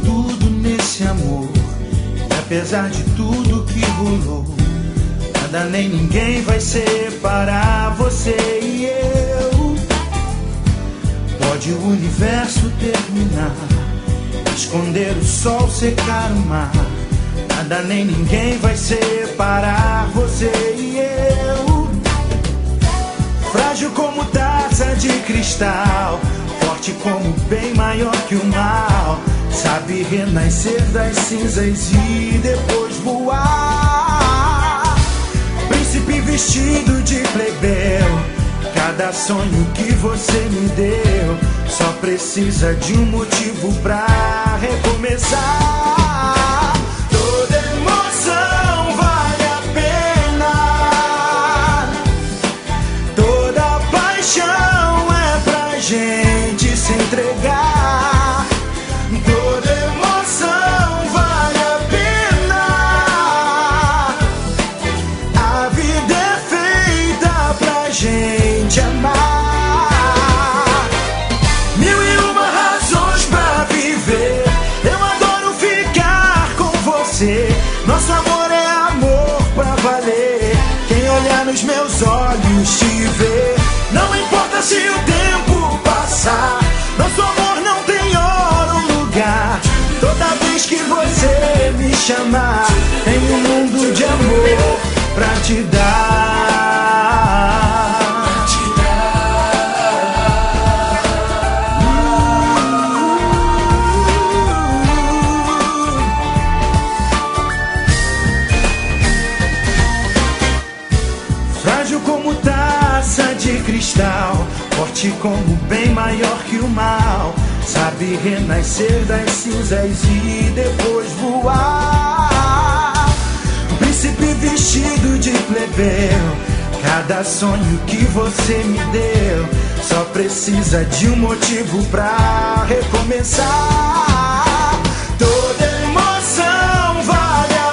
tudo nesse amor. E apesar de tudo que rolou, nada nem ninguém vai separar você e eu. Pode o universo terminar, esconder o sol, secar o mar, nada nem ninguém vai separar você e eu. Frágil como taça de cristal, forte como bem maior que o mal, sabe renascer das cinzas e depois voar. Príncipe vestido de plebeu, cada sonho que você me deu só precisa de um motivo pra recomeçar. Toda emoção vale a pena, toda paixão é pra gente se entregar. Toda emoção vale a pena, a vida é feita pra gente amar. Mil e uma razões pra viver, eu adoro ficar com você. Nosso amor é amor pra valer, quem olhar nos meus olhos te vê. Não importa se o tempo passar, nosso amor não tem hora ou lugar. Toda vez que você me chamar, tem um mundo de amor pra te dar. Frágil como taça de cristal, forte como bem maior que o mal, sabe renascer das cinzas e depois voar. Príncipe vestido de plebeu, cada sonho que você me deu só precisa de um motivo pra recomeçar. Toda emoção vale a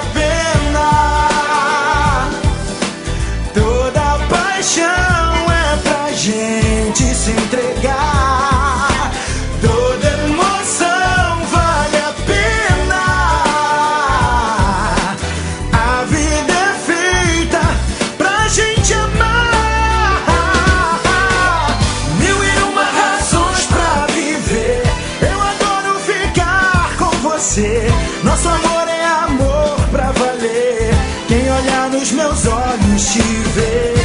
pena, toda paixão é pra gente se entregar. Toda emoção vale a pena, a vida é feita pra gente amar. Mil e uma razões pra viver, eu adoro ficar com você. Nosso amor é amor pra valer, quem olhar nos meus olhos te vê.